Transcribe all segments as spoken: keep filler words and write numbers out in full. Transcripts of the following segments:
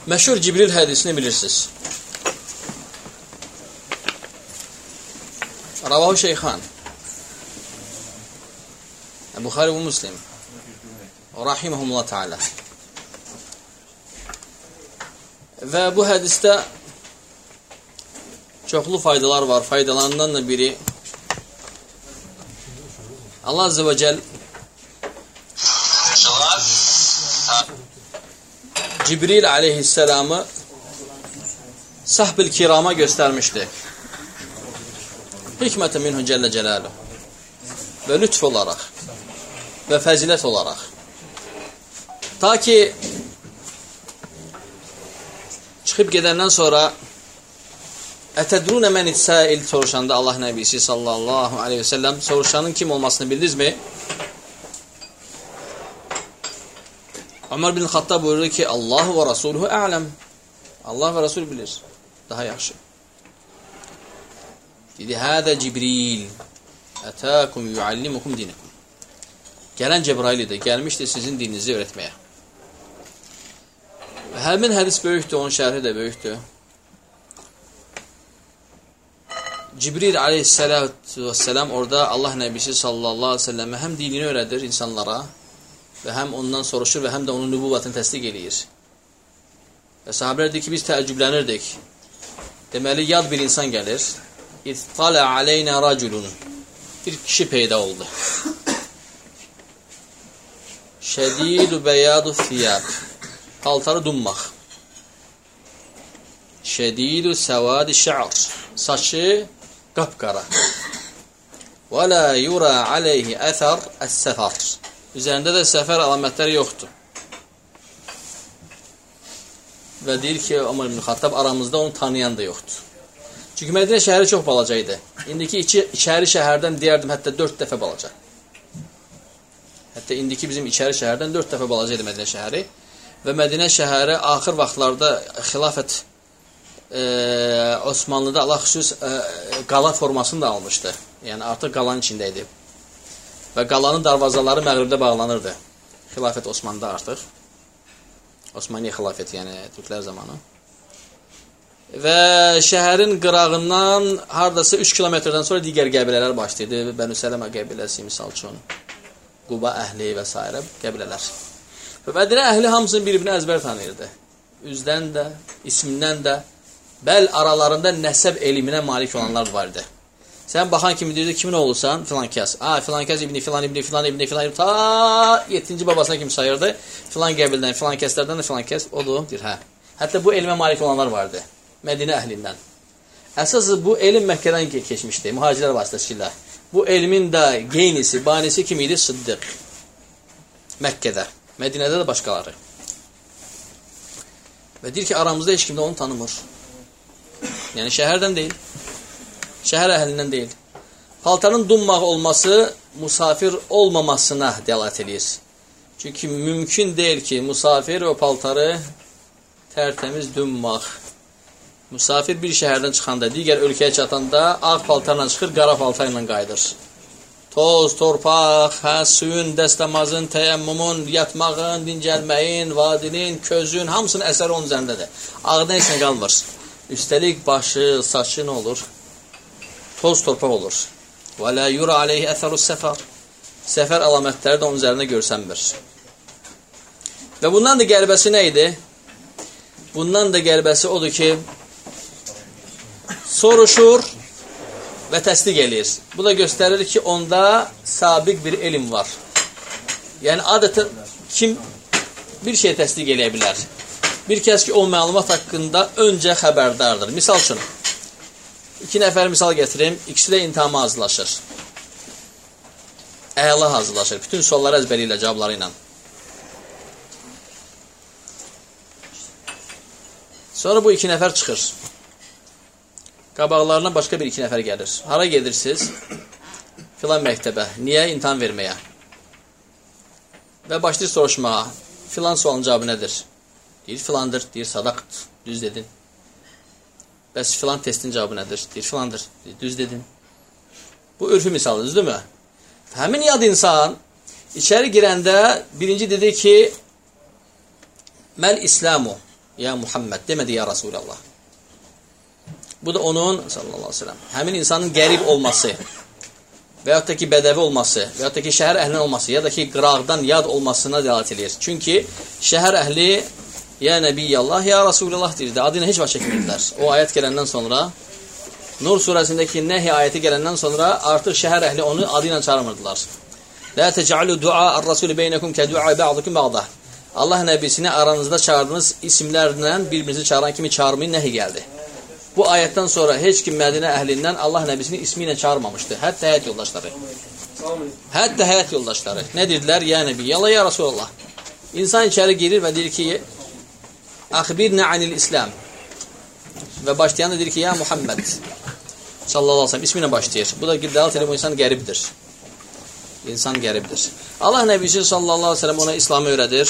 Məşhur Cibril hədisini bilirsiniz. Ravahu Şeyxan, Buxari və Müslim, rahimehumullah Teala. Və bu hədisdə çoxlu faydalar var. Faydalarından da biri Allah Azze ve Celle Cibril aleyhisselamı sahb-ül kirama göstermişti. Hikmeti minhu Celle Celaluhu. Ve lütf olarak ve fazilet olarak. Ta ki çıkıp gedenden sonra Etedrune men itsail soruşanda Allah Nebisi sallallahu aleyhi ve sellem soruşanın kim olmasını bildiniz mi? Ömer bin Hattab buyurdu ki Allahu ve Resuluhu a'lem. Allah ve Resul bilir. Daha yaxşı. Dedi hada Cibril etaakum yuallimukum dinakum. Gelen Cebrail idi. Gelmişti sizin dininizi öğretmeye. Həmin hədis böyükdür, onun şərhi də böyükdür. Cibril aleyhissalatu vesselam orada Allah Nebisi sallallahu aleyhi ve selleme hem dinini öğretir insanlara ve hem ondan soruşur ve hem de onun nübüvvetini təsdiq eləyir. Və sahabelər deyir ki, biz təəccüblənirdik. Deməli, yad bir insan gəlir. İttala aleyna raculun. Bir kişi peyda oldu. Şedidu beyadu thiyab. Paltarı dummaq. Şedidu sevadi şa'ar. Saçı qapqara. Və la yura aleyhi əthər əs-səfər. Üzərində də səfər əlamətləri yoxdur. Və deyir ki, Ömer ibn Xattab aramızda onu tanıyan da yoxdur. Çünki Mədinə şəhəri çox balaca idi. İndiki içi, içəri şəhərdən deyərdim hətta dörd dəfə balaca. Hətta indiki bizim içəri şəhərdən dörd dəfə balaca idi Mədinə şəhəri. Və Mədinə şəhəri axır vaxtlarda xilafət e, Osmanlıda Allah xüsus e, qala formasını da almışdı. Yəni artıq qalanın içində idi. Və qalanın darvazaları məğribdə bağlanırdı. Xilafət Osmanlıda artıq. Osmanlı xilafəti, yəni Türklər zamanı. Və şəhərin qırağından hardasa üç kilometrdən sonra digər qəbilələr başlaydı. Bənü Sələmə qəbiləsi, misal üçün, Quba əhli və s. qəbilələr. Və Mədinə əhli hamısını bir-birini əzbər tanıyırdı. Üzdən də, ismindən də, bəl aralarında nəsəb elminə malik olanlar vardı. Sən baxan kimi deyirdi, kimin olursan? Filan kəs. A, filan kəs ibni filan, ibni filan, ibni filan, ta yeddinci babasına kimi sayırdı. Filan qəbildən, filan kəslərdən də filan kəs odur, deyir, hə. Hətta bu elmə malik olanlar vardı. Mədinə əhlindən. Əsas bu elm Məkkədən keçmişdi, mühacirlər vasitəsilə. Bu elmin də geynisi, banisi kim idi? Sıddiq. Məkkədə. Mədinədə də başqaları. Və deyir ki, aramızda heç kim də onu tanımır. Yəni şəhərdən deyil. Şəhər əhlindən deyil. Paltarın dummaq olması musafir olmamasına dəlalət edir. Çünki mümkün deyil ki, musafir o paltarı tərtəmiz dummaq. Musafir bir şəhərdən çıxanda, digər ölkəyə çatanda ağ paltarla çıxır, qara paltarla qayıdır. Toz, torpaq, hə, suyun, dəstəmazın, təyəmmumun, yatmağın, dincəlməyin, vadinin, közün, hamısının əsəri onun üzərindədir. Ağdan heç nə qalmır. Üstəlik başı, saçı nə olur? Toz, torpaq olur. Və la yura aleyhi əsərus səfər. Səfər əlamətləri də onun üzərində görsənmir. Və bundan da qəlbəsi nə idi? Bundan da qəlbəsi odur ki, soruşur və təsdiq eləyir. Bu da göstərir ki, onda sabiq bir elm var. Yəni, adətən kim bir şey təsdiq eləyə bilər? Bir kəs ki, o məlumat haqqında öncə xəbərdardır. Misal üçün, iki nəfər misal gətirim, ikisi də imtihana hazırlaşır. Əla hazırlaşır. Bütün sualları əzbəri ilə, cavabları ilə. Sonra bu iki nəfər çıxır. Qabaqlarına başqa bir iki nəfər gəlir. Hara gedirsiniz? Filan məktəbə. Niyə? İmtihan verməyə. Və başlayır soruşmağa. Filan sualın cavabı nədir? Deyir, filandır. Deyir, sadaqdır. Düz dedin. Bəs filan testin cavabı nədir? Deyir, filandır. Deyir, düz dedin. Bu ürfü misalı, düzdür mü? Həmin yad insan içəri girəndə birinci dedi ki, Məl İslamu. ya Muhammed, demədi ya Rasulallah. Bu da onun sallallahu aleyhi ve sellem həmin insanın qərib olması və yaxud da ki bədəvi olması və yaxud da ki şəhər əhlinin olması ya da ki qıraqdan yad olmasına dəlalət edir. Çünki şəhər əhli ya Nəbiyyallah, ya Rasulallah deyirdi. Adı ilə heç vaxt çəkmirdilər. O ayət gələndən sonra, Nur surəsindəki Nəhy ayəti gələndən sonra artıq şəhər əhli onu adı ilə çağırmırdılar. La tec'alu du'a ar-rasul beynekum ka du'a ba'dukum ba'dah. Allah nəbisini aranızda çağırdığınız isimlərlə bir-birinizi çağıran kimi çağırmayın nəhy gəldi. Bu ayətdən sonra heç kim Mədinə əhlindən Allah nəbisini ismi ilə çağırmamışdı. Hətta həyat yoldaşları. Hətta həyat yoldaşları. Nə deyirdilər? Ya Nəbiyyallah, ya Rasulallah. İnsan içəri girir və deyir ki, Əxbirnə anil İslam. Və başlayan da deyir ki, ya Muhammed sallallahu aleyhi ve sellem ismi ilə başlayır. Bu da dəlalət edir, bu insan qəribdir. İnsan qəribdir. Allah Nəbisi sallallahu aleyhi ve sellem ona İslamı öyrədir.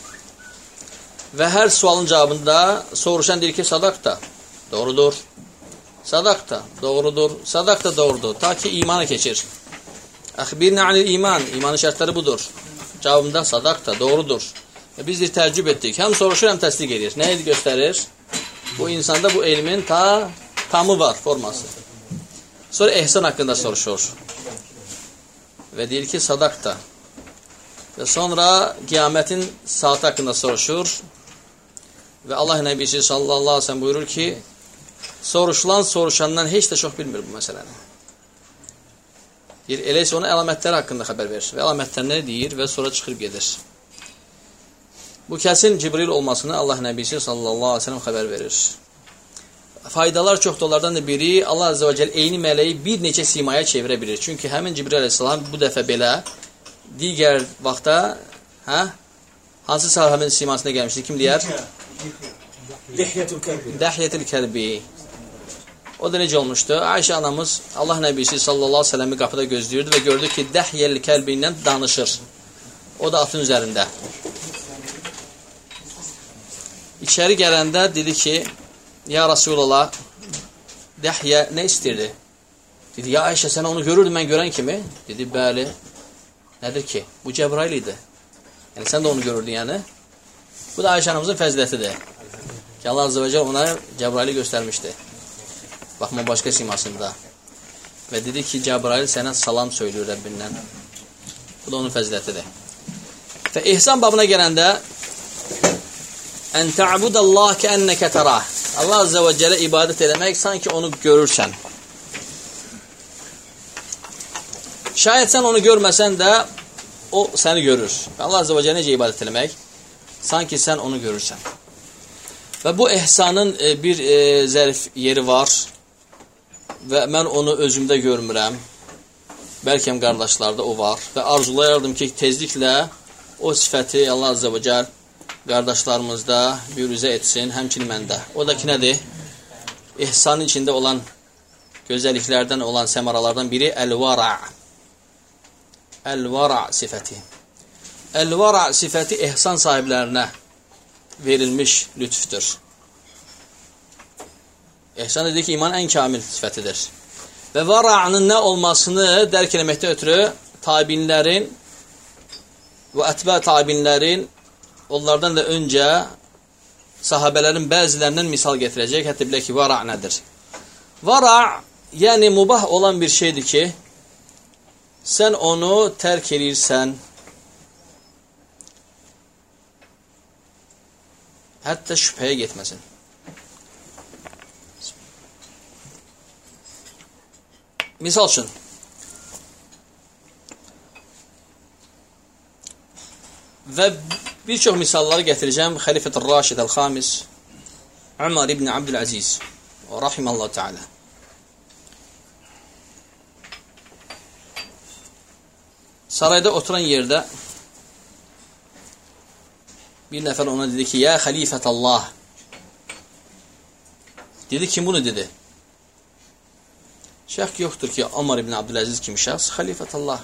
Və hər sualın cavabında soruşan deyir ki, sadaqta, doğrudur. Sadaqta, doğrudur. Sadaqta, doğrudur. Ta ki imana keçir. Əxbirnə anil iman. İmanın şərtləri budur. Cavabında sadaqta, doğrudur. Və biz de təəccüb etdik. Həm soruşur, həm təsdiq edir. Nə göstərir? Bu insanda bu elmin ta tamı var, forması. Sonra ehsan haqqında soruşur. Və deyir ki, sadaqta. Və sonra qiyamətin saati haqqında soruşur. Və Allah Nəbisi sallallahu aleyhi ve sellem buyurur ki, soruşulan soruşandan heç də çox bilmir bu məsələni. Deyir, elə isə ona əlamətləri haqqında xəbər verir. Və əlamətlərini deyir və sonra çıxıb gedir. Bu kəsin Cibril olmasını Allah Nəbisi sallallahu aleyhi ve sellem xəbər verir. Faydalar çoxdur, onlardan da biri, Allah Azze ve Celle eyni mələyi bir neçə simaya çevirə bilir. Çünki həmin Cibril aleyhissalam bu dəfə belə digər vaxtda hə, hansı sahabənin simasına gəlmişdir? Kim deyər? Dəhiyyətül Kəlbi. O da necə olmuşdu? Ayşə anamız Allah Nəbisi sallallahu aleyhi ve sellem'i qapıda gözləyirdi və gördü ki, Dəhiyyəl Kəlbi ilə danışır. O da atın üzərində. İçəri gələndə dedi ki, ya Rasulallah, Dəhyə nə istirdi? Dedi, ya Ayşə, sən onu görürdün mən görən kimi? Dedi, bəli. Nədir ki? Bu Cəbrail idi. Yəni, sən də onu görürdün, yəni. Bu da Ayşə anamızın fəzilətidir. Ki, Allah Azze ve Celle ona Cəbraili göstərmişdi. Baxma başqa simasında. Və dedi ki, Cəbrail sənə salam söylüyor Rəbbindən. Bu da onun fəzilətidir. Və ihsan babına gələndə ən ta'budallah kəənnəkə tərah. Allah Azze ve Celle ibadət eləmək sanki onu görürsən. Şayət sən onu görməsən də o səni görür. Allah Azze ve Celle necə ibadət eləmək? Sanki sən onu görürsən. Və bu ihsanın bir e, zərif yeri var və mən onu özümdə görmürəm. Bəlkəm qardaşlarda o var və arzulayardım ki, tezliklə o sifəti Allah Azze ve Celle qardaşlarımızda bürüzə etsin, həmçinin məndə. O da ki, nədir? İhsanın içində olan gözəlliklərdən olan səmaralardan biri əl-vara'. Əl-vara' sifəti. Əl-vara' sifəti ihsan sahiblərinə verilmiş lütfdür. İhsan dedik ki, iman ən kamil sifətidir. Və vara'nın nə olmasını dərk eləməkdə ötürü tabinlərin və ətbə tabinlərin onlardan da öncə sahabələrin bəzilərindən misal gətirəcək. Hətta bilək ki, vara' nədir? Vara' yəni mubah olan bir şeydir ki, sən onu tərk edirsən, hətta şübhəyə getməsin. Misal üçün, və bir çox misalları gətirəcəm. Xəlifət-ül Raşid Əl-Xamis Ömər ibn Abdüləziz rahimallahu teala. Sarayda oturan yerdə bir nəfər ona dedi ki, ya xəlifət-Allah. Dedi, kim bunu dedi? Şək yoxdur ki, Ömər ibn Abdüləziz kimi şəxs xəlifət-Allah.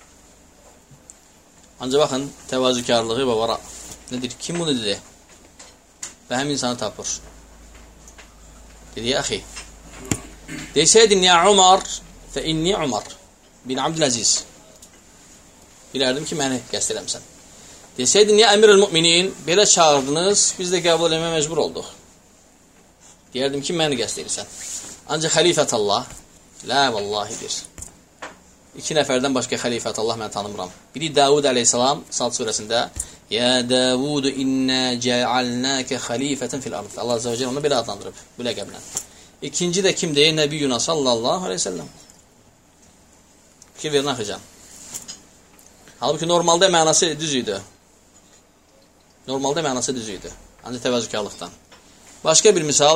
Ancaq baxın, təvazükarlığı və vara. Nədir? Kim bunu dedi? Və həm insanı tapır. Dedi, ya əxi, desəydin, ya Ömər, fə inni Ömər bin Abdüləziz. Bilərdim ki, məni qəst eləmsən. Desəydi, niyə əmir el-müminin belə çağırdınız, biz də qəbul eləməyə məcbur olduq. Deyərdim ki, məni qəsd edirsən. Ancaq xəlifət Allah, lə vallahidir. İki nəfərdən başqa xəlifət Allah mən tanımıram. Biri Davud əleyhissalam Sad surəsində Ya Davudu inna cəalnəkə xəlifətən fil ard. Allah azə və cələ onu belə adlandırıb, bu ləqəblə. İkinci də kim deyir? Nəbiyyuna sallallahu aleyhi ve sellem. Fikir verin axıcan. Halbuki normalda mənası düz idi. Normalda mənası düz idi. Ancaq təvəzzükarlıqdan. Başqa bir misal.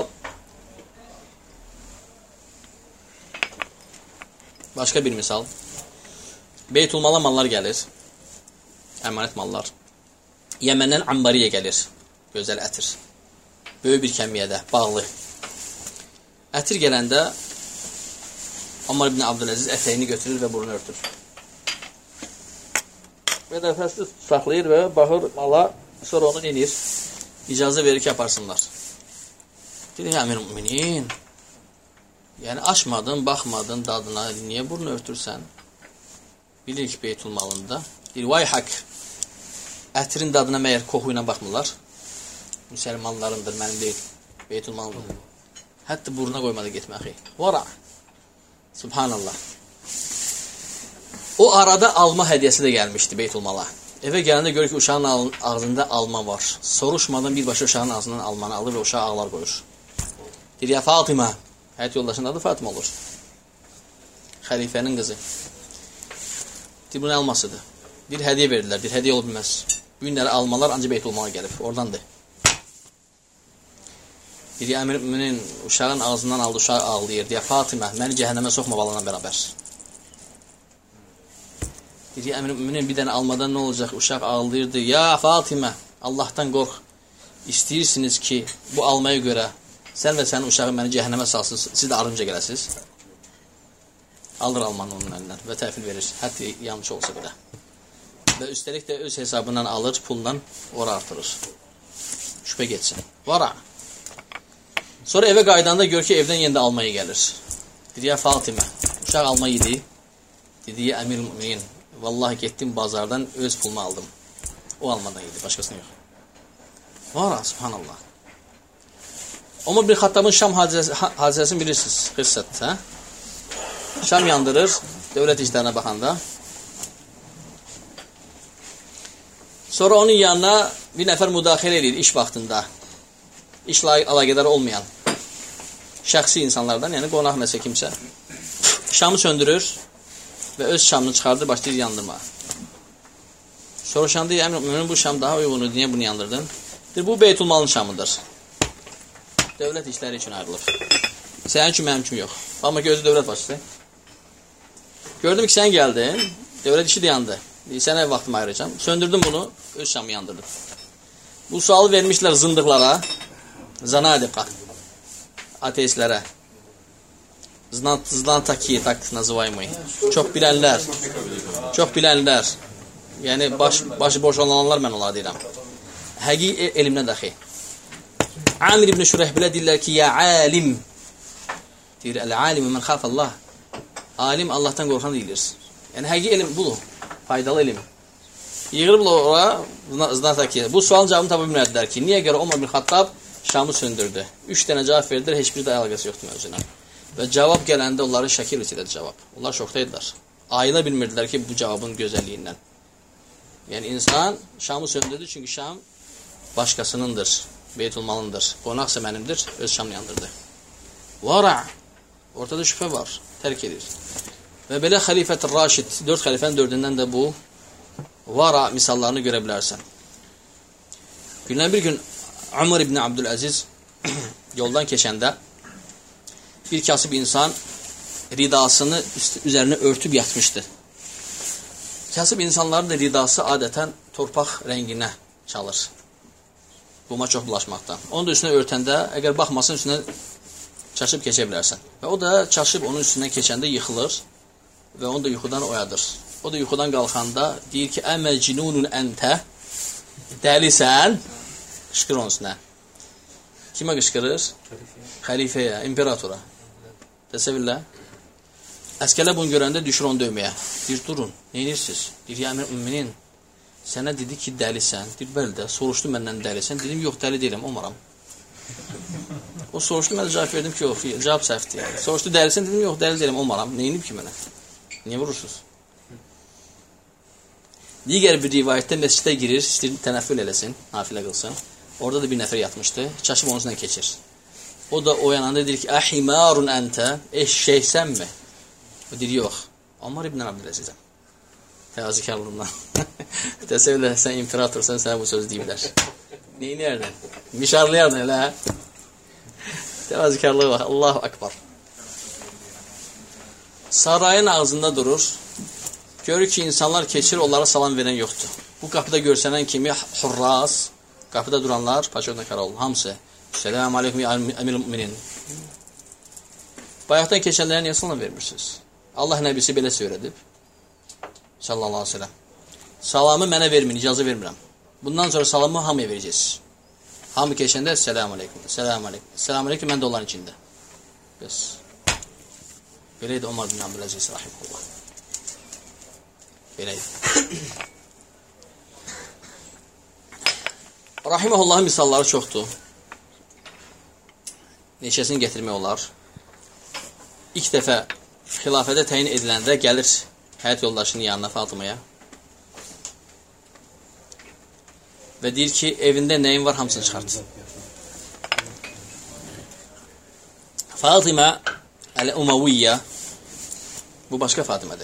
Başqa bir misal. Beytulmala mallar gəlir. Əmanət mallar. Yəməndən Ambariyə gəlir. Gözəl ətir. Böyük bir kəmiyyədə, bağlı. Ətir gələndə Ömər ibn Abdüləziz ətəyini götürür və burnu örtür. Və nəfəsli saxlayır və baxır mala, sonra onu inir. İcazə verir ki, aparsınlar. Deyir, əmir müminin, yəni açmadın, baxmadın dadına, niyə burnu örtürsən? Bilir ki, beytulmalında. Deyir, vay haq, ətirin dadına məyər qoxu ilə baxmırlar. Müsəlmanlarındır, mənim deyil, beytulmalındır. Hətta buruna qoymadı getməxi. Vara. Subhanallah. O arada alma hədiyyəsi də gəlmişdi beytulmala. Evə gələndə görür ki, uşağın ağzında alma var. Soruşmadan birbaşa uşağın ağzından almanı alır və uşağı ağlar qoyur. Deyir, ya Fatimə. Həyat yoldaşının adı Fatimə olur. Xəlifənin qızı. Deyir, bu nə almasıdır? Bir hədiyyə verdilər. Bir hədiyyə olub bilməz. Bu günləri almalar ancaq beytulmala gəlib. Oradandır. Deyir, ya əmir müminin uşağın ağzından aldı, uşağı ağlayır. Deyir, Fatimə, məni cəhənnəmə soxma balana bərabər. Deyir, ya əmir müminin bir dənə almadan nə olacaq? Uşaq ağlayırdı. Ya Fatimə, Allahdan qorx. İstəyirsiniz ki, bu almaya görə sən və sənin uşağı məni cəhənnəmə salsınız, siz də ardımca gələsiniz. Alır almanı onun əlindən və təhvil verir. Hətta yanlış olsa belə. Və üstəlik də öz hesabından alır, pulla ora artırır. Şübhə geçsin. Vara. Sonra evə qaydanda gör ki, evdən yenə də almaya gəlir. Deyir, ya Fatimə, uşaq alma yedi. Dedi, ya əmir müminin, vallahi getdim bazardan öz pulumu aldım. O almadan yedi, başqasını yox. Vara, subhanallah. Ömər bin Xattabın Şam hadisəsini bilirsiniz, qıssət, hə? Şam yandırır, dövlət işlərinə baxanda. Sonra onun yanına bir nəfər müdaxilə edir iş vaxtında. İşlə əlaqədar olmayan şəxsi insanlardan, yəni qonaq nəsə kimsə. Şamı söndürür və öz şamını çıxardır, başlayır yandırmağa. Soruşanda, əmin bu şam daha uyğundur, niyə bunu yandırdın? Deyir, bu beytulmalın şamıdır. Dövlət işləri üçün ayrılır. Sənin üçün, mənim üçün yox. Amma gözü dövlət başçısı. Gördüm ki, sən gəldin, dövlət işi də yandı. Sənə vaxtımı ayıracağım. Söndürdüm bunu, öz şamı yandırdım. Bu sualı vermişlər zındıqlara, zanadiqa, ateistlərə. Znantaki, tak nazıvaymayın. Çox bilənlər, çox bilənlər, yəni baş, başı boş olanlar mən onlara deyirəm. Həqi elmlə daxil. Amir ibn Şurəhbilə deyirlər ki, ya alim, deyir, əl-alim mən xaf Allah. Alim Allahdan qorxan deyilir. Yəni həqi elm budur, faydalı elm. Yığırıblar ora, znantaki. Bu sualın cavabını tapa bilmədilər ki, niyə görə Ömər bin Xattab Şamı söndürdü? Üç dənə cavab verdilər, heç bir də əlaqəsi yoxdur mövzuna. Və cavab gələndə onları şəkil içilədi cavab. Onlar şokdaydılar. Ayıla bilmirdilər ki, bu cavabın gözəlliyindən. Yəni, insan Şamı söndürdü, çünki Şam başqasınındır, beytulmalındır. Qonaqsa mənimdir, öz Şamını yandırdı. Vara! Ortada şübhə var, tərk edir. Və belə xəlifət-i Raşid, dörd xəlifənin dördündən də bu vara misallarını görə bilərsən. Gündən bir gün Ömər ibn Abdüləziz yoldan keçəndə bir kasıb insan ridasını üzərinə örtüb yatmışdı. Kasıb insanların da ridası adətən torpaq rənginə çalır. Quma çox bulaşmaqdan. Onu da üstünə örtəndə, əgər baxmasın, üstünə çaşıb keçə bilərsən. Və o da çaşıb onun üstündən keçəndə yıxılır və onu da yuxudan oyadır. O da yuxudan qalxanda deyir ki, əmə cinunun əntə, dəlisən, qışqırır onun üstünə. Kimə qışqırır? Xəlifəyə, imperatora. Təsəvvürlə. Əskərlər bunu görəndə düşür onu döyməyə. Deyir, durun, neyinirsiniz? Deyir, ya əmir ümminin, Sənə dedi ki, dəlisən. Deyir, bəli də, soruşdu məndən dəlisən. Dedim, yox, dəli deyiləm, olmaram. O soruşdu, mən də cavab verdim ki, yox, cavab səhvdir. Yəni. Soruşdu, dəlisən, dedim, yox, dəli deyiləm, olmaram. Neyinib ki mənə? Niyə vurursunuz? Digər bir rivayətdə məscidə girir, istəyir tənəffül eləsin, nafilə qılsın. Orada da bir nəfər yatmışdı, çaşıb onun üzrə keçir. O da oyananda deyir ki, əhimarun əntə, eşşəysənmi? O deyir, yox, Ömər ibn Abdüləzizəm. Təvazıkarlığından. Təsəvvürlə, sən imperatorsan, sənə bu söz deyiblər. Neyini yerdin? Mişarlayardın elə, hə? Təvazıkarlığı var, Allahu Akbar. Sarayın ağzında durur. Görür ki, insanlar keçir, onlara salam verən yoxdur. Bu qapıda görsənən kimi hurraz, qapıda duranlar, paçorda Karaoğlu, hamısı. Selamun aleyküm, əmir-i müminin. Bayaqdan keçənlərə niyə salam vermirsiniz? Allah nəbisi belə söylədib. Sallallahu aleyhi ve sellem. Salamı mənə verməyin, icazə vermirəm. Bundan sonra salamı hamıya verəcəksiniz. Hamı keçəndə selamun aleyküm, selamun aleyküm. Selamun aleyküm, mən də onların içində. Bəs. Beləydi Ömər bin Abdüləziz rahimehullah. Beləydi. Rahimehullahın misalları çoxdur. Neçəsini gətirmək olar. İlk dəfə xilafədə təyin ediləndə gəlir həyat yoldaşının yanına Fatımaya və deyir ki, evində nəyin var, hamısını çıxart. Fatıma Əl-Umaviyyə, bu başqa Fatımədir.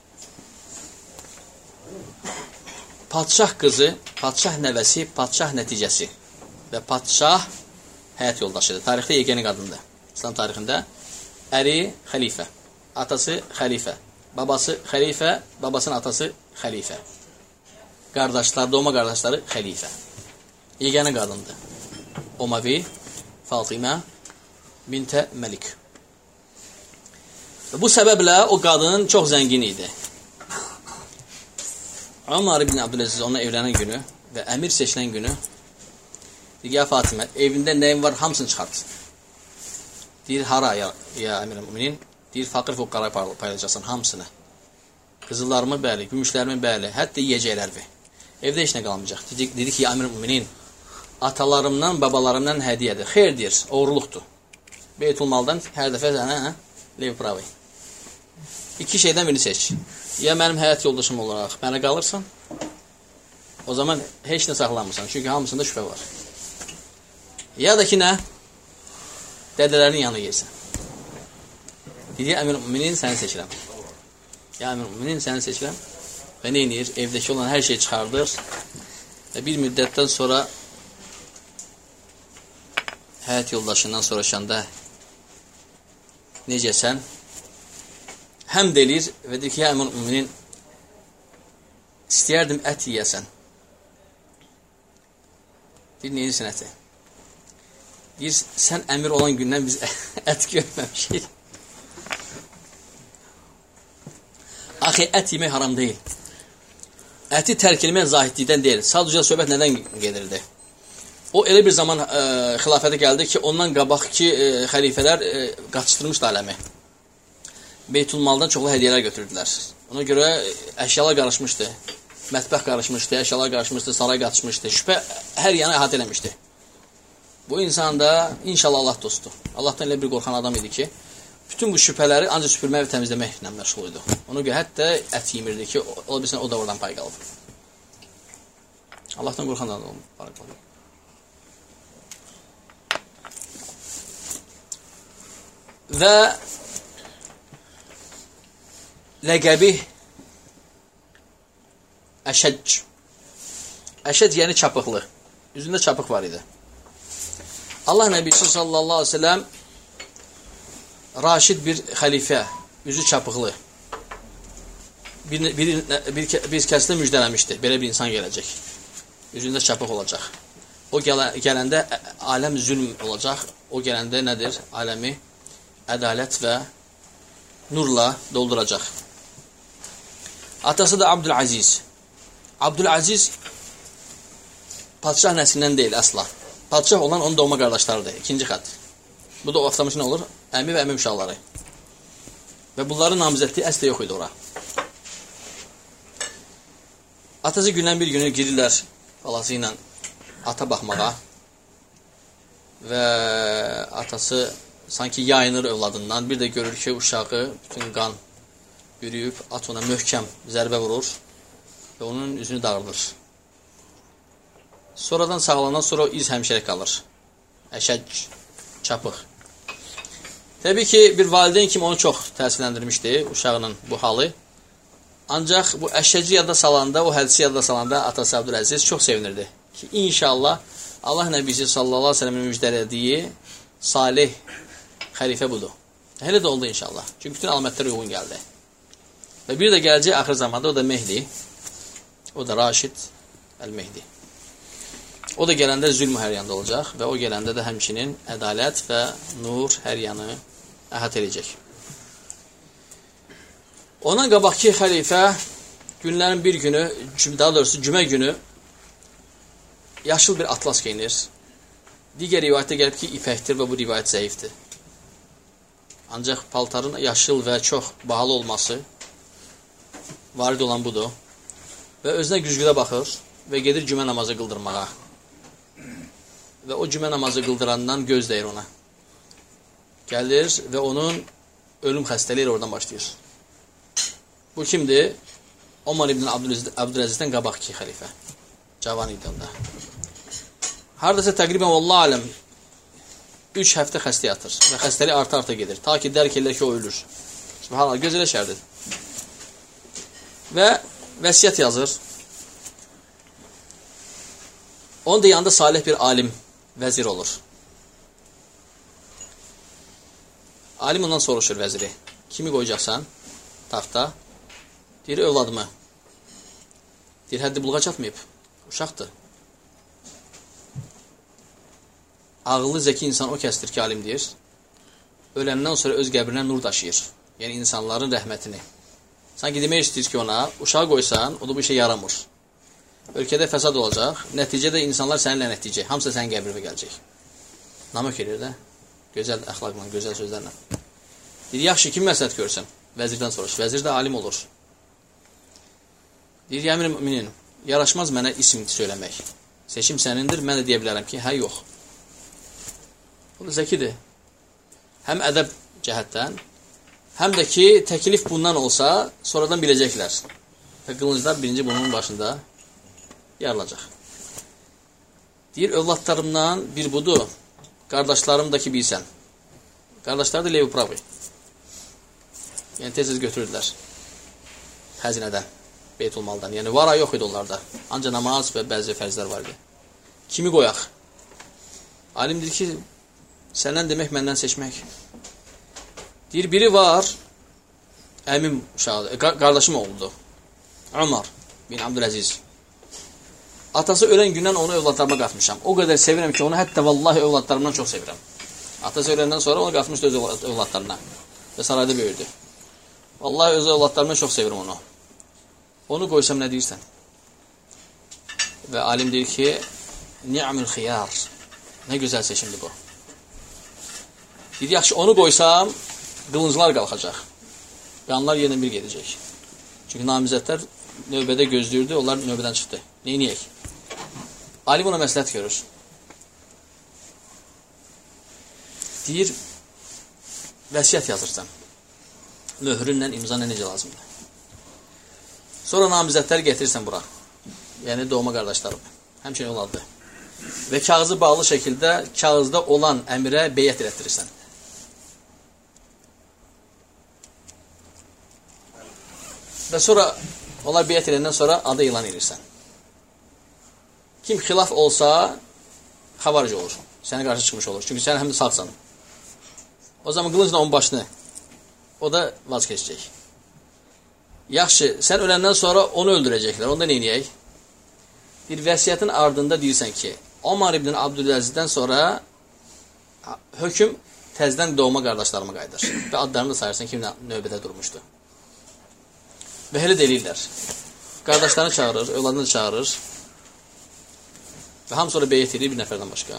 Padşah qızı, padşah nəvəsi, padşah nəticəsi və padşah həyat yoldaşıdır. Tarixdə yeganə qadındır. İslam tarixində əri xəlifə, atası xəlifə, babası xəlifə, babasının atası xəlifə. Qardaşlar, doğma qardaşları xəlifə. Yeganə qadındır. Umavi Fatıma bintə Məlik. Bu səbəblə o qadın çox zəngin idi. Ömər ibn Abdüləziz onunla evlənən günü və əmir seçilən günü deyir, ya Fatimə, evində nəyin var, hamısını çıxart. Deyir, hara ya, ya əmir-i müminin? Deyir, faqir fuqqara paylaşacaksın hamısını. Qızıllarımı bəli, gümüşlərimi bəli, hətta yiyəcəklərimi. Evdə heç nə qalmayacaq. Dedi, dedi ki, ya əmir-i müminin, atalarımdan, babalarımdan hədiyyədir. Xeyr deyir, oğurluqdur. Beytulmaldan hər dəfə sənə, hə? Lev pravi. İki şeydən birini seç. Ya mənim həyat yoldaşım olaraq mənə qalırsan, o zaman heç nə saxlanmırsan. Çünki hamısında şübhə var. Ya da ki, nə? Dədələrin yanına gelsən. Dedi, əmir-müminin səni seçirəm. Ya əmir-müminin səni seçirəm. Və nə inir? Evdəki olan hər şeyi çıxardır. Və bir müddətdən sonra həyat yoldaşından soruşanda necəsən? Həmd edir və deyir ki, ya əmir-müminin istəyərdim ət yiyəsən. Deyir, neyirsin əti? Deyir, sən əmir olan gündən biz ət görməmişik. Axı, ət yemək haram deyil. Əti tərk etmək zahidlikdən deyil. Sadəcə söhbət nədən gedirdi? O elə bir zaman ə, xilafətə gəldi ki, ondan qabaq ki, ə, xəlifələr ə, qaçışdırmışdı aləmi. Beytulmaldan çoxlu hədiyyələr götürdülər. Ona görə əşyalar qarışmışdı. Mətbəx qarışmışdı, əşyalar qarışmışdı, saray qaçmışdı. Şübhə hər yana əhatə eləmişdi. Bu insan da inşallah Allah dostu. Allahdan elə bir qorxan adam idi ki, bütün bu şübhələri ancaq süpürmək və təmizləməklə məşğul idi. Ona görə hətta ət yemirdi ki, ola bilsən o da oradan pay qaldı. Allahdan qorxan adam oldu. Və ləqəbi Əşəcc. Əşəcc yəni çapıqlı. Üzündə çapıq var idi. Allah Nəbisi sallallahu aleyhi ve sellem raşid bir xəlifə, üzü çapıqlı. Bir, bir, bir, bir kəslə müjdələmişdi. Belə bir insan gələcək. Üzündə çapıq olacaq. O gələ, gələndə aləm zülm olacaq. O gələndə nədir? Aləmi ədalət və nurla dolduracaq. Atası da Abdüləziz. Abdüləziz padşah nəslindən deyil əsla. Padşah olan onun doğma qardaşlarıdır. İkinci xət. Bu da o avtamış nə olur? Əmi və əmi uşaqları. Və bunların namizədliyi əslə yox idi ora. Atası gündən bir günü girirlər balası ilə ata baxmağa və atası sanki yayınır övladından. Bir də görür ki, uşağı bütün qan bürüyüb, at ona möhkəm zərbə vurur və onun üzünü dağılır. Sonradan sağlanan sonra o iz həmişəlik qalır. Əşək, çapıq. Təbii ki, bir valideyn kimi onu çox təsirləndirmişdi uşağının bu halı. Ancaq bu əşəci yadda salanda, o hədisi yadda salanda atası Abdüləziz çox sevinirdi ki, inşallah Allah Nəbisi sallallahu aleyhi ve sellem'in müjdələdiyi salih xəlifə budur. Hələ də oldu inşallah. Çünki bütün alamətlər uyğun gəldi. Və bir də gələcək axır zamanda, o da Mehdi, o da Raşid Əl-Mehdi. O da gələndə zülm hər yanda olacaq və o gələndə də həmçinin ədalət və nur hər yanı əhat edəcək. Ondan qabaqki xəlifə günlərin bir günü, daha doğrusu cümə günü yaşıl bir atlas geyinir. Digər rivayətdə gəlib ki, ipəkdir və bu rivayət zəifdir. Ancaq paltarın yaşıl və çox bahalı olması varid olan budur. Və özünə güzgüdə baxır və gedir cümə namazı qıldırmağa. Və o cümə namazı qıldırandan göz dəyir ona. Gəlir və onun ölüm xəstəliyi oradan başlayır. Bu kimdir? Omar ibn Abdüləzizdən qabaqki xəlifə. Cavan idi onda. Haradasa təqribən vallahu aləm üç həftə xəstə yatır və xəstəlik arta-arta gedir. Ta ki, dərk edirlər ki, o ölür. Subhanallah, göz elə şərdir. Və vəsiyyət yazır. Onun da yanında salih bir alim, vəzir olur. Alim ondan soruşur vəziri. Kimi qoyacaqsan taxta? Deyir, övladımı. Deyir, həddi buluğa çatmayıb. Uşaqdır. Ağıllı, zəki insan o kəsdir ki, alim deyir. Öləndən sonra öz qəbrinə nur daşıyır. Yəni, insanların rəhmətini. Sanki demək istəyir ki, ona, uşağı qoysan, o da bu işə yaramır. Ölkədə fəsad olacaq. Nəticədə insanlar səninlə nəticə. Hamısı sənin qəbrinə gələcək. Namök edir də. Gözəl əxlaqla, gözəl sözlərlə. Deyir, yaxşı, kim məsləhət görsən? Vəzirdən soruş. Vəzir də alim olur. Deyir, əmir müminin, yaraşmaz mənə isim söyləmək. Seçim sənindir, mən də deyə bilərəm ki, hə, yox. Bu da zəkidir. Həm ədəb cəhətdən, həm də ki, təklif bundan olsa, sonradan biləcəklər. Və qılınclar birinci bunun başında yarılacaq. Deyir, övladlarımdan bir budur, qardaşlarım da ki, bilsən. Qardaşları da levi pravi. Yəni, tez-tez götürürlər xəzinədən, Beytulmaldan. Yəni, vara yox idi onlarda. Ancaq namaz və bəzi fərzlər var idi. Kimi qoyaq? Alim deyir ki, səndən demək, məndən seçmək. Deyir, biri var, əmim uşağıdır, qardaşım oğludur. Ömər bin Abdüləziz. Atası ölən gündən onu övladlarıma qatmışam. O qədər sevirəm ki, onu hətta vallahi övladlarımdan çox sevirəm. Atası öləndən sonra onu qatmışdı öz övladlarına. Və sarayda böyürdü. Vallahi öz övladlarımdan çox sevirəm onu. Onu qoysam nə deyirsən? Və alim deyir ki, ni'mül xiyar. Nə gözəl seçimdir bu. Deyir, yaxşı, onu qoysam, qılınclar qalxacaq. Qanlar yenə bir gedəcək. Çünki namizədlər növbədə gözləyirdi, onlar növbədən çıxdı. Neyniyək? Alim ona məsləhət görür. Deyir, vəsiyyət yazırsan. Möhrünlə, imzanla necə lazımdır? Sonra namizədləri getirirsən bura. Yəni, doğma qardaşlarım. Həmçinin olardı. Və kağızı bağlı şəkildə kağızda olan əmirə beyət elətdirirsən. Və sonra onlar beyət eləyəndən sonra adı ilan edirsən. Kim xilaf olsa xavaric olur. Sənə qarşı çıxmış olur. Çünki sən həm də sağsan. O zaman qılıncla onun başını o da vaz keçəcək. Yaxşı, sən öləndən sonra onu öldürəcəklər. Onda neyniyək? Bir vəsiyyətin ardında deyirsən ki, Omar ibn Abdüləzizdən sonra hökm təzdən doğma qardaşlarıma qayıdır. Və adlarını da sayırsan ki, növbədə durmuşdu. Və elə deyirlər. Qardaşlarını çağırır, övladını çağırır. Və hamı sonra beyət edir bir nəfərdən başqa.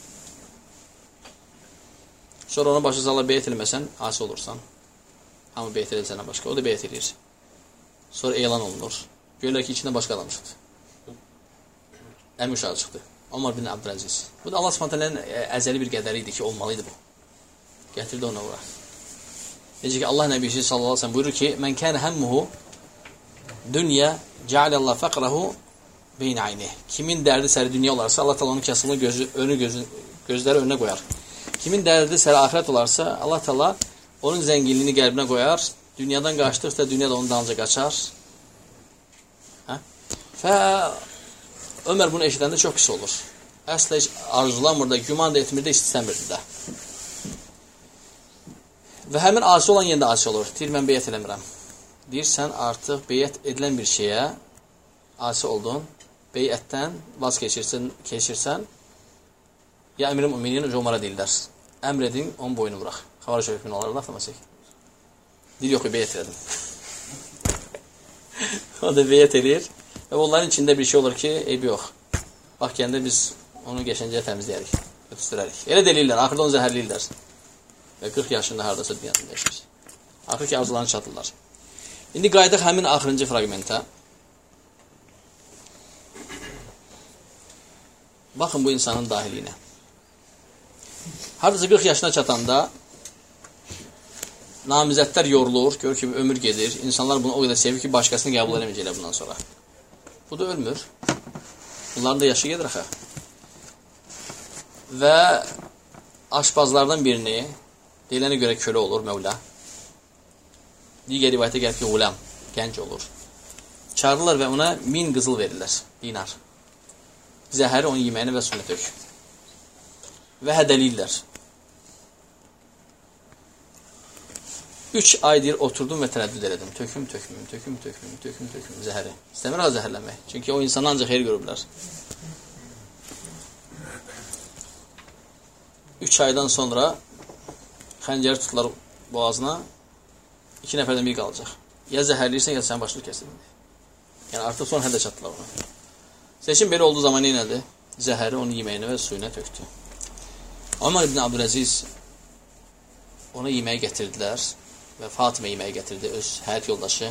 Sonra ona başı zala beyət eləməsən, asi olursan. Hamı beyət edir sənə başqa. O da beyət edir. Sonra elan olunur. Görürlər ki, içində başqa adam çıxdı. Əmi uşağı çıxdı. Ömər bin Abdüləziz. Bu da Allah Subhanahu əzəli bir qədəri idi ki, olmalıydı bu. Gətirdi ona ora. Necə ki, Allah Nəbisi sallallahu aleyhi ve sellem buyurur ki, mən kənə həmmuhu dünya cealallah fəqrahu beyn ayni. Kimin dərdi səri dünya olarsa, Allah Teala onun kasımını gözü, önü gözü, gözləri önünə qoyar. Kimin dərdi səri axirət olarsa, Allah Teala onun zənginliyini qəlbinə qoyar. Dünyadan qaçdıqsa, dünya da onun dalınca qaçar. Hə? Və Ömər bunu eşidəndə çox pis olur. Əslə heç arzulamır da, güman da etmir də, istəmirdi də. Və həmin asi olan yenə də asi olur. Deyir, mən beyyət eləmirəm. Deyir, sən artıq beyyət edilən bir şeyə asi oldun. Beyyətdən vaz keçirsən, keçirsən ya əmir-i müminin Ömərə deyirlər. Əmr edin, onun boyunu vuraq. Xavaric hökmünü olarlar, avtomatik. Deyir, yox, beyyət elədim. O da beyyət eləyir. Və onların içində bir şey olur ki, eybi yox. Bax, gəndə biz onu qəşəncəyə təmizləyərik, ötüstürərik. Elə delirlər, axırda onu zəhərləyirlər. Və qırx yaşında haradasa dünyasında yaşayır. Axır ki, arzularını çatırlar. İndi qayıdıq həmin axırıncı fragmentə. Baxın bu insanın dahiliyinə. Haradasa qırx yaşına çatanda namizədlər yorulur, görür ki, ömür gedir. İnsanlar bunu o qədər sevir ki, başqasını qəbul eləməyəcəklər bundan sonra. Bu da ölmür. Bunların da yaşı gedir axı. Və aşpazlardan birini, deyilənə görə kölə olur, Mövla. Digər rivayətə gəlir ki, Qulam, gənc olur. Çağırırlar və ona min qızıl verirlər, dinar. Zəhəri onun yeməyini və suyunu tök. Və hədəliyirlər. Üç ay deyir, oturdum və tərəddüd elədim. Töküm, tökmüm, töküm, tökmüm, töküm, töküm, zəhəri. İstəmir ha zəhərləmək. Çünki o insanı ancaq xeyir görürlər. Üç aydan sonra xəncəri tutular boğazına. İki nəfərdən biri qalacaq. Ya zəhərləyirsən, ya sənin başını kəsin. Yəni artıq son hədə çatdılar ona. Seçim belə olduğu zaman neynədir? Zəhəri onun yeməyinə və suyuna töktü. Ömər ibn Abdüləziz ona yeməyi gətirdilər. Və Fatimə yeməyi gətirdi, öz həyat yoldaşı.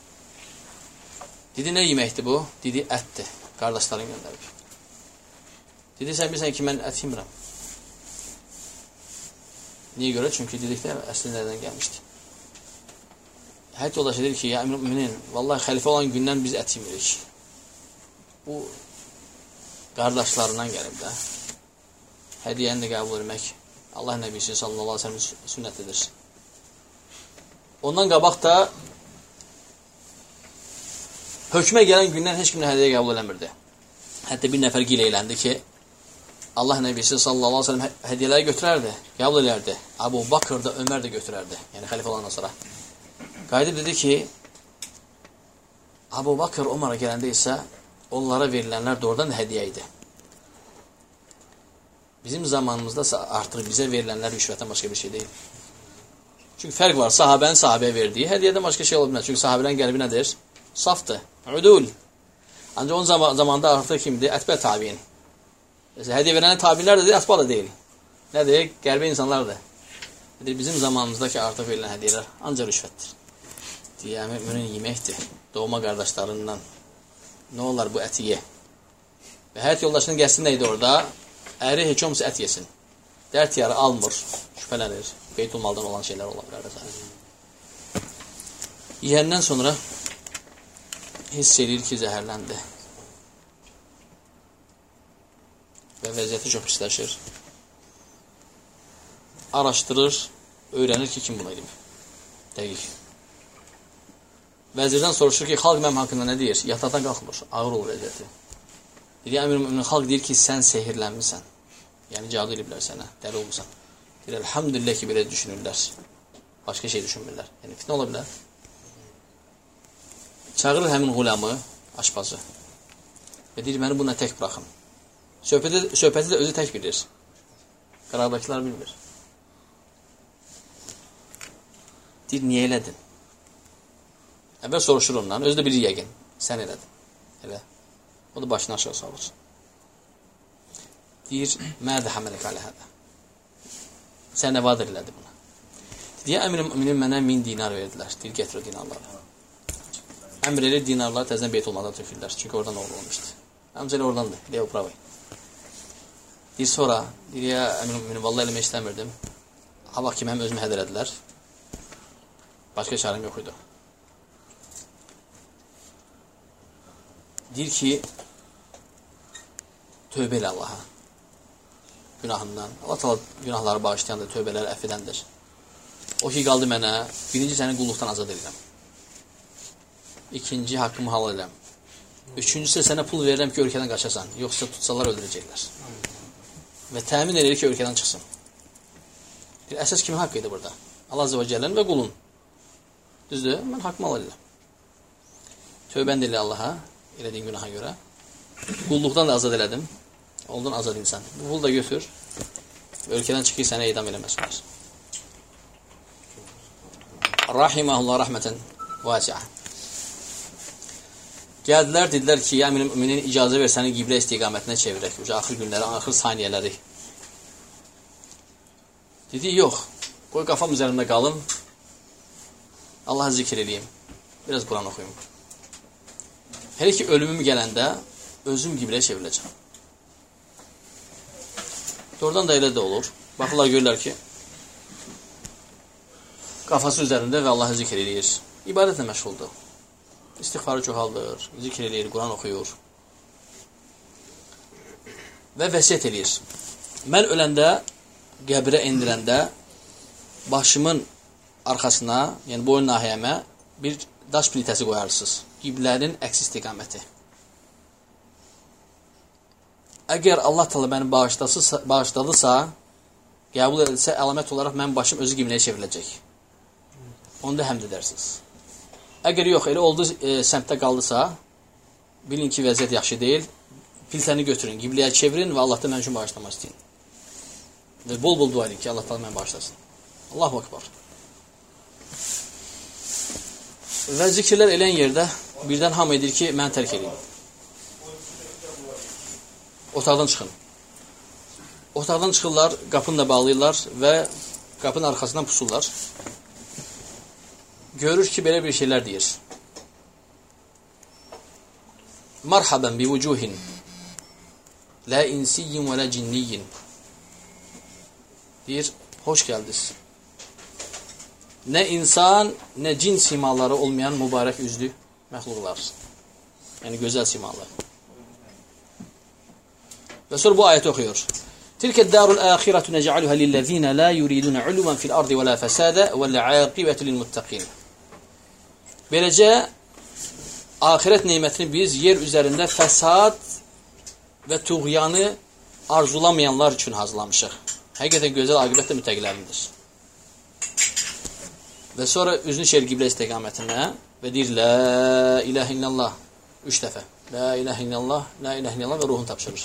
Dedi, nə yeməkdir bu? Dedi, ətdir. Qardaşların göndərib. Dedi, sən bilsən ki, mən ət yemirəm. Niyə görə? Çünki dedikdə əslində nədən gəlmişdi. Həyat yoldaşı dedi ki, ya əmin müminin, vallahi xəlifə olan gündən biz ət yemirik. Bu qardaşlarından gəlib də. Hədiyəni də qəbul etmək Allah Nəbisi sallallahu aleyhi ve sellem sünnətidir. Ondan qabaq da hökmə gələn gündən heç kimlə hədiyyə qəbul eləmirdi. Hətta bir nəfər gilə eləndi ki, Allah Nəbisi sallallahu aleyhi ve sellem hədiyyələri götürərdi, qəbul edərdi. Əbu Bakır da, Ömər də götürərdi. Yəni xəlifə olandan sonra. Qayıdıb dedi ki, Əbu Bakır Ömərə gələndə isə onlara verilənlər doğrudan da hədiyyə idi. Bizim zamanımızda artıq bizə verilənlər rüşvətdən başqa bir şey deyil. Çünki fərq var, sahabənin sahabəyə verdiyi hədiyyədən başqa şey ola bilməz. Çünki sahabələrin qəlbi nədir? Safdır, udul. Ancaq onun zaman, zamanında artıq kimdir? Ətbə tabiin. Hədiyyə verənə tabinlər də deyil, ətbə da deyil. Nədir? Qəlbi insanlardır. Nədir? Bizim zamanımızdakı artıq verilən hədiyyələr ancaq rüşvətdir. Deyə, müminin yeməkdir. Doğma qardaşlarından. Nə olar bu əti ye? Və həyat yoldaşının qəsdi nə idi orada? Əri heç olmasa ət yesin. Dərd yarı almır, şübhələnir. Beytulmaldan olan şeylər ola bilər. Yiyəndən sonra hiss edir ki, zəhərləndi. Və vəziyyəti çox pisləşir. Araşdırır, öyrənir ki, kim bunu edib. Dəqiq. Vəzirdən soruşur ki, xalq mənim haqqında nə deyir? Yataqdan qalxmır, ağır olur vəziyyəti. Deyir, əmir-mümin xalq deyir ki, sən sehirlənmirsən. Yəni, cadu ediblər sənə, dəli olmuşsan. Deyir, elhamdülillah ki, belə düşünürlər. Başqa şey düşünmürlər. Yəni, fitnə ola bilər. Çağırır həmin qulamı, aşpazı. Və deyir, məni buna tək bıraxın. Söhbəti, söhbəti də özü tək bilir. Qərardakılar bilmir. Deyir, niyə elədin? Əvvəl soruşur ondan, özü də bilir yəqin. Sən elədin. Elə. O da başını aşağı salır. Deyir, mədə həmələk alə hədə. Sən nə vadır elədi buna? Deyə əmr-i müminin mənə min dinar verdilər. Deyir, gətir o dinarları. Əmr edir, dinarları təzən beyt olmadan tökürlər. Çünki oradan oğlu olmuşdu. Həmcələ oradandır, deyə upravay. Deyir sonra, deyir, ya əmin vallahi eləmək istəmirdim. Ha vaxt ki, mənim özümü hədər edilər. Başqa çarəm yox idi. Deyir ki, tövbə elə Allaha. Günahından. Allah təala günahları bağışlayandır, tövbələri əff edəndir. O ki, qaldı mənə, birinci səni qulluqdan azad edirəm. İkinci, haqqımı halal edirəm. Üçüncüsü, sənə pul verirəm ki, ölkədən qaçasan. Yoxsa tutsalar öldürəcəklər. Və təmin edir ki, ölkədən çıxsın. Bir əsas kimin haqqı idi burada? Allah Azze və Cəllənin və qulun. Düzdür? Mən haqqımı halal edirəm. Tövbən elə Allaha, elədiyin günaha görə. Qulluqdan da azad elədim. Oldun azad insan. Bu pulu da götür. Ölkədən çıxır, sənə edam eləməsinlər. Rahiməhullah rəhmətən vasiə. Gəldilər, dedilər ki, ya əmin müminin icazə ver səni qiblə istiqamətinə çevirək. Uca, axır günləri, axır saniyələri. Dedi, yox. Qoy qafam üzərində qalım. Allah'a zikr edeyim. Biraz Quran oxuyum. Hələ ki, ölümüm gələndə özüm qibləyə çevriləcəm. Oradan da elə də olur. Baxırlar, görürlər ki, qafası üzərində və Allah'ı zikr edir. İbadətlə məşğuldur. İstiğfarı çoxaldır, zikr edir, Quran oxuyur. Və vəsiyyət edir. Mən öləndə, qəbrə endirəndə, başımın arxasına, yəni boyun nahiyəmə bir daş plitəsi qoyarsınız. Qiblənin əks istiqaməti. Əgər Allah təala məni bağışladısa, qəbul edilsə, əlamət olaraq mənim başım özü qibləyə çevriləcək. Onu da həmd edərsiniz. Əgər yox, elə oldu e, səmtdə qaldısa, bilin ki, vəziyyət yaxşı deyil, piltəni götürün, qibləyə çevirin və Allahdan mən üçün bağışlamaq istəyin. Və bol-bol dua edin ki, Allah təala məni bağışlasın. Allahu Akbar. Və zikirlər elən yerdə birdən hamı edir ki, mən tərk edeyim. Otaqdan çıxın. Otaqdan çıxırlar, qapını da bağlayırlar və qapının arxasından pusurlar. Görür ki, belə bir şeylər deyir. Marhaban bi vucuhin la insiyyin və la cinniyyin. Deyir, hoş gəldiniz. Nə insan, nə cin simaları olmayan mübarək üzlü məxluqlar. Yəni, gözəl simalar. Və sonra bu ayəti oxuyur. Tilkə dərul əxirətü necəaluhə lilləzinə la yuridunə uluman fil ardı və la fəsədə və lə-əqibətü lil-muttəqin. Beləcə, axirət neymətini biz yer üzərində fəsad və tuğyanı arzulamayanlar üçün hazırlamışıq. Həqiqətən gözəl aqibət də mütəqqilərindir. Və sonra üzünü çevir qiblə istiqamətinə və deyir, la iləhə illallah, üç dəfə. La iləhə illallah, la iləhə illallah və ruhunu tapşırır.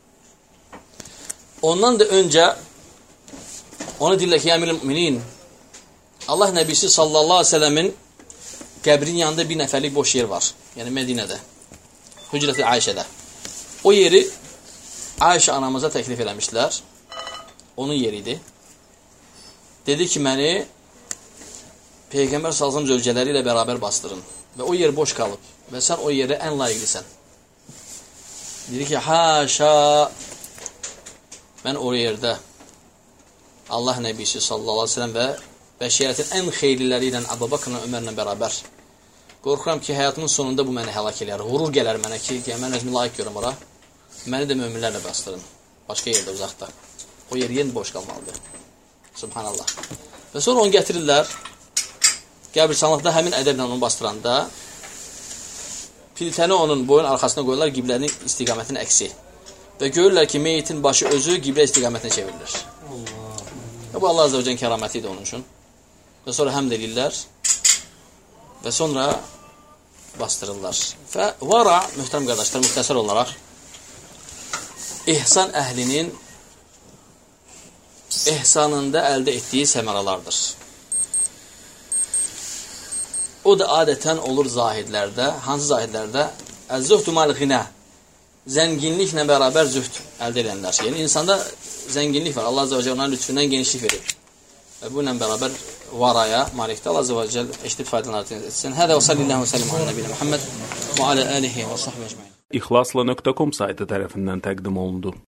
Ondan da öncə ona deyirlər ki, ya əmir-i-müminin, Allah nəbisi sallallahu aleyhi ve sellemin qəbrin yanında bir nəfərlik boş yer var. Yəni Mədinədə. Hücrət-i Ayşədə. O yeri Ayşə anamıza təklif eləmişdilər. Onun yeridir. Dedi ki, məni Peyğəmbər sallallahu əleyhi və səlləm zövcələri ilə bərabər bastırın. Və o yer boş qalıb. Və sən o yerə ən layiqlisən. Dedi ki, haşa, mən o yerdə Allah nəbisi sallallahu aleyhi ve sellem və bəşəriyyətin ən xeyirliləri ilə Əbu Bəkrlə, Ömərlə bərabər. Qorxuram ki, həyatımın sonunda bu məni həlak eləyər. Qurur gələr mənə ki, mən özümü layiq görüm ora. Məni də möminlərlə bastırın. Başqa yerdə, uzaqda. O yer yenə boş qalmalıdır. Subhanallah. Və sonra onu gətirirlər. Qəbirstanlıqda həmin ədəblə onu bastıranda piltəni onun boyun arxasına qoyurlar, qiblənin istiqamətinin əksi. Və görürlər ki, meyitin başı özü qiblə istiqamətinə çevrilir. Və bu Allah Azze və Cəllənin kəraməti idi onun üçün. Və sonra həmd edirlər və sonra bastırırlar. Və vara, mühtərəm qardaşlar, müxtəsər olaraq ihsan əhlinin ihsanında əldə etdiyi səməralardır. O da adətən olur zahidlərdə. Hansı zahidlərdə? Əz-zühdü mal-ğinə. Zənginliklə bərabər zühd əldə edənlər. Yəni, insanda zənginlik var. Allah Azze və Cəllə onların lütfündən genişlik verir. Və bununla bərabər varaya, malikdə Allah Azza və Cəl eşidib faydalanır etsin. Hədə və sallallahu və sallam ala nəbiyyina Muhammed və ala alihi və sahbihi ecmaîn. İxlasla nöqtə com saytı tərəfindən təqdim olundu.